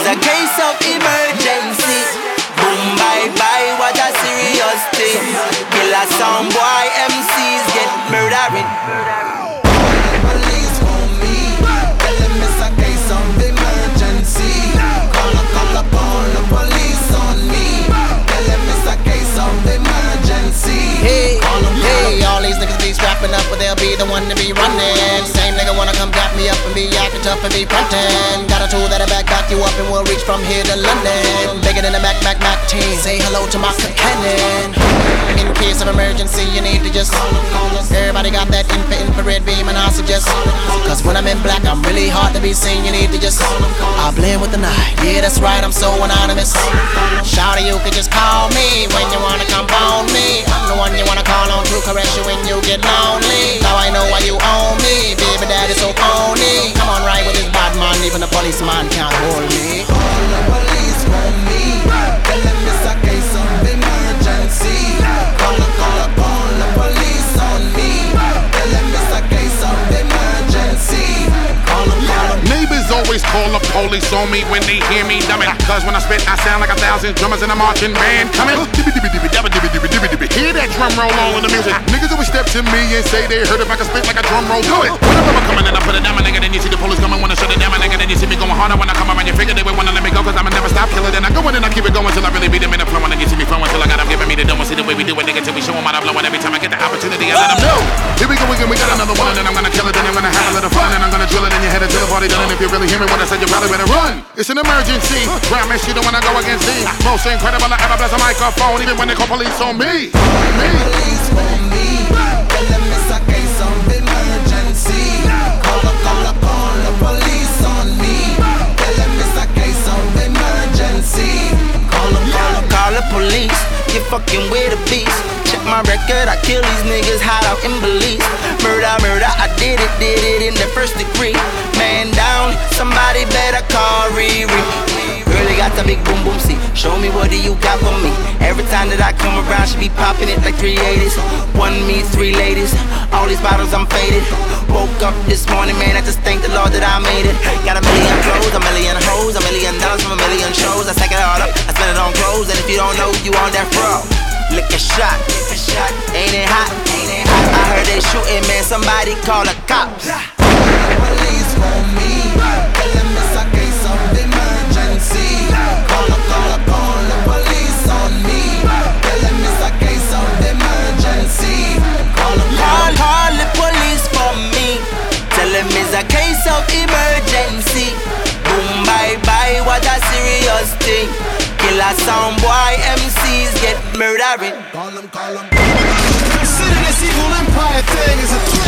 is a case of emergency. Boom, bye, bye, what a serious thing. Killer sound boy, MCs get murdering. Police for me, tell them it's a case of emergency. Call upon the police on me. Tell them it's a case of emergency. Hey, all these niggas be strapping up, but they'll be the one to be running. Same nigga wanna come back me up and be acting tough and be frontin'. Got a tool that'll back you up and we'll reach from here to London. Bigger than the Mac team. Say hello to my cannon. In case of emergency, you need to just everybody got that infrared beam, and I suggest, cause when I'm in black, I'm really hard to be seen. You need to just I blend with the night. Yeah, that's right, I'm so anonymous. Shawty, you can just call me when you wanna come on me. I'm the one you wanna call on to caress you when you get lonely. Now I know why you own me, baby daddy so phony. Come on, right with this bad man, even the policeman can't hold me. Call the police for me, tell them it's a case of emergency. Call upon the police on me. Tell them it's a case of emergency. Call them. Neighbors always call the police on me when they hear me dumbing. Cause when I spit, I sound like 1,000 drummers in a marching band coming. Hear that drum roll on in the music. Niggas always step to me and say they heard if I can spit like a drum roll. Do it. When I'm coming and I put it down, my nigga, then you see the police coming, wanna shut it down, my nigga, then you see me going harder when I come around. You figure they would wanna let me go, cause I'ma never stop killing. Then I go in and I keep it going till I really beat them in the flow, and then you see me flowing till I got them giving me the dome. See the way we do it, nigga, till we show them how to blow. And every time I get the opportunity, I let them know. Here we go again, we got another one, and then I'm gonna kill it, then I'm gonna have a little fun, and I'm gonna drill it, and you're headed to the party done. And if you really hear me when I said you probably better run. It's an emergency. Promise you don't wanna go against me. Most incredible I ever bless a microphone, even when they call police on me. Police for me, tell them it's a case of emergency. Call upon the police on me. Tell them it's a case of emergency. Call the police, you fucking with a beast. Check my record, I kill these niggas hot out in Belize. Murder, I did it in the first degree. Man down, somebody better call Riri. Really got the big boom boom, see. Show me what do you got for me. Every time that I come around, she be popping it like 380s. One me, 3 ladies. All these bottles, I'm faded. Woke up this morning, man, I just thank the Lord that I made it. Got a million clothes, a million hoes, $1 million from a million shows. I stack it all up, I spend it on clothes. And if you don't know, you on that fro. Lick a shot, ain't it hot? I heard they shooting, man, somebody call the cops. Police for me, tell them it's a case of emergency. Call upon the police on me. Tell them it's a case of emergency. Call the police for me. Tell them it's a case of emergency. Boom, bye, bye, what a serious thing. Killer sound boy, MCs get murdering. Call them. Consider this evil empire thing as a threat.